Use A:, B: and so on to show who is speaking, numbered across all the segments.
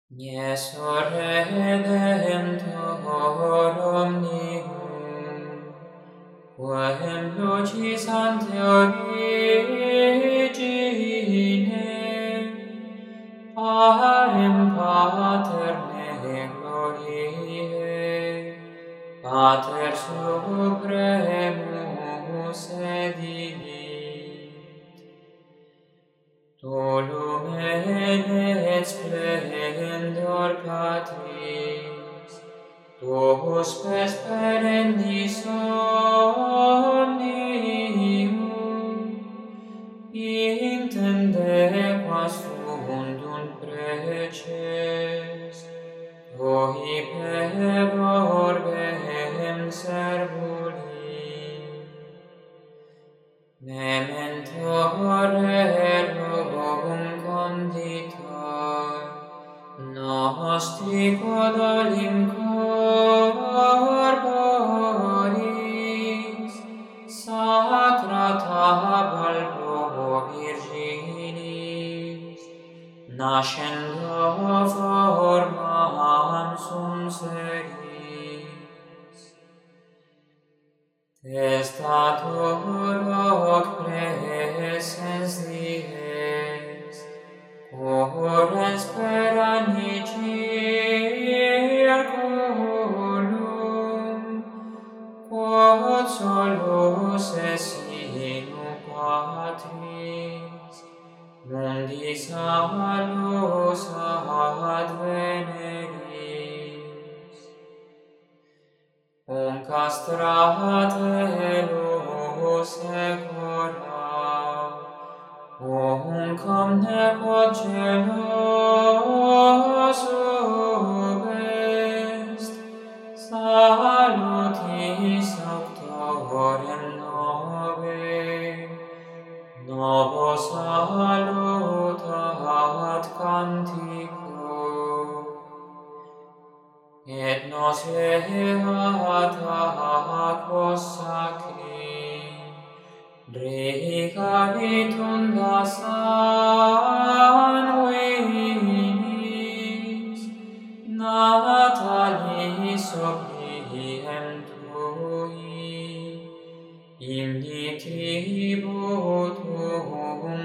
A: Jesur Redentor omnium, quem lucis ante origine, parem paterne gloriae, Pater supremus et divit, dolum et splendor Patris, tuus spes perendis omnium, intende quas fundunt preces, Doi per orbem servuli, Mementor erum conditor, nostri quodolim corporis, sacra tabal pro virginis, nascendo formam sum seris. Testator hoc praesens dies, correns per anni circulum, quod solus esse in patris, mundi salus adveneris. Castrate secula, nequod cielo subest, salutis auctorem novo salutat cantico, et nos levat aquos sacri, recavitunda sanguinis, natalis obliem tui, indi tributum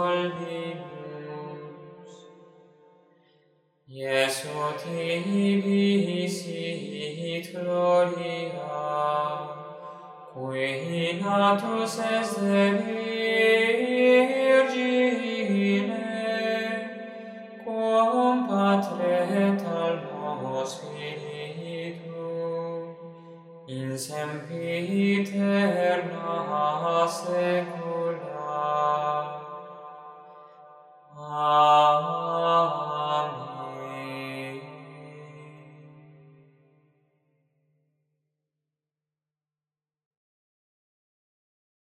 A: solvimus. Iesu tibi sit gloria, qui natus est de Virgine, cum Patre et Almo Spiritum, in sempiterna saecula.